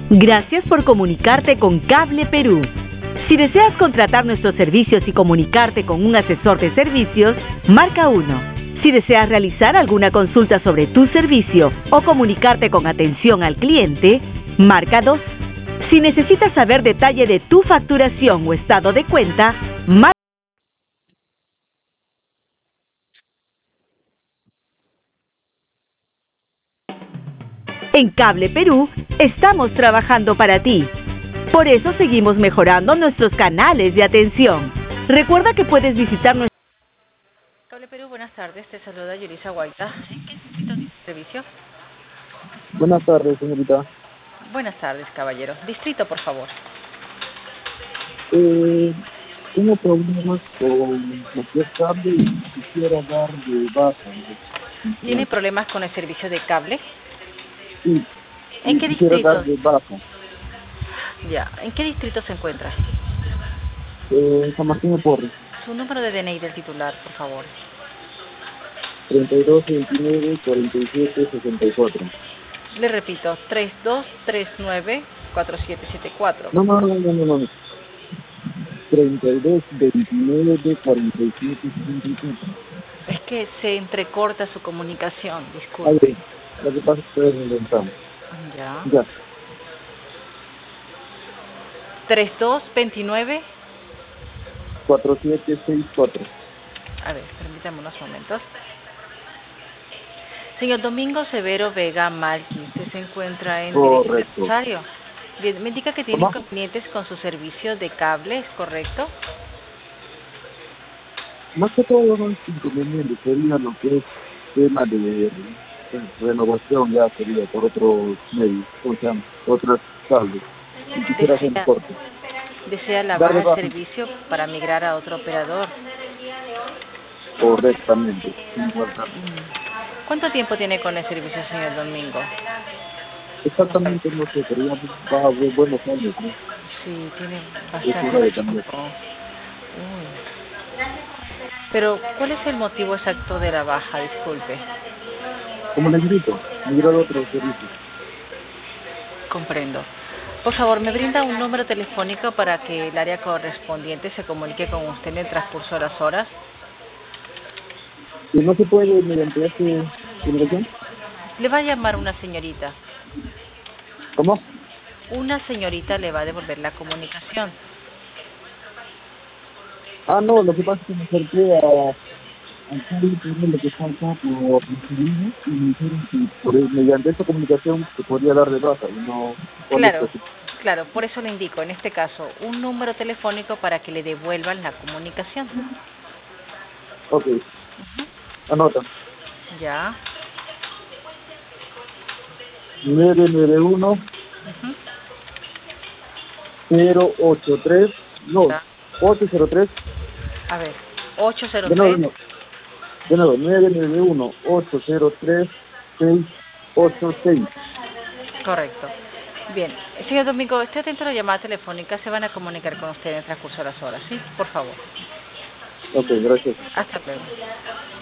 Gracias por comunicarte con Cable Perú. Si deseas contratar nuestros servicios y comunicarte con un asesor de servicios, marca 1. Si deseas realizar alguna consulta sobre tu servicio o comunicarte con atención al cliente, marca 2. Si necesitas saber detalle de tu facturación o estado de cuenta, marca. En Cable Perú estamos trabajando para ti. Por eso seguimos mejorando nuestros canales de atención. Recuerda que puedes visitar nuestro... Cable Perú, buenas tardes. Te saluda Yulisa Guaita. ¿En qué distrito de servicio? Buenas tardes, señorita. Buenas tardes, caballero. Distrito, por favor. Tengo problemas con cualquier cable y quisiera dar de baja. ¿Tiene problemas con el servicio de cable? Sí. ¿En qué Quisiera distrito? dar de baja. Ya. ¿En qué distrito se encuentra? San Martín de Porres. Su número de DNI del titular, por favor. 32 29 47 64. Le repito, 3239 4774. No. 32 29 47 64. Es que se entrecorta su comunicación, A disculpe. ver, lo que pasa es que estoy inventando. Ya. Ya. 3229. 4764. A ver, permítame unos momentos. Señor Domingo Severo Vega Malqui, usted se encuentra en Correcto. Rosario. Bien, me indica que tiene ¿Cómo? inconvenientes con su servicio de cable, ¿es correcto? Más que todo los inconvenientes sería lo que es tema de renovación, ya sería por otros medios, ¿cómo se llama? Otros cables. Y quisiera hacer un corte. Desea la Darle baja baja. de servicio para migrar a otro operador. Correctamente. Igual caso. ¿Cuánto tiempo tiene con el servicio, señor Domingo? Exactamente no sé, pero ya va a haber buenos años, ¿no? Sí, tiene Es hora bastante de cambiar. tiempo. Pero, ¿cuál es el motivo exacto de la baja? Disculpe. Como les grito, migrar a otro servicio. Comprendo. Por favor, ¿me brinda un número telefónico para que el área correspondiente se comunique con usted en el transcurso de las horas? ¿Y no se puede mediante esta comunicación? Le va a llamar una señorita. ¿Cómo? Una señorita le va a devolver la comunicación. Ah, no, lo que pasa es que me acerqué al cable lo que está acá por recibido y me dijeron que mediante esta comunicación se podría dar de baja y no con Claro, esto. claro, por eso le indico, en este caso, un número telefónico para que le devuelvan la comunicación. Ok, anota. Ya. 991 083 no, Ya. 803 A ver, de 803. nuevo 991 803 686. Correcto. Bien. Señor Domingo, esté atento a la llamada telefónica. Se van a comunicar con usted en el transcurso de las horas, ¿sí? Por favor. Ok, gracias. Hasta luego.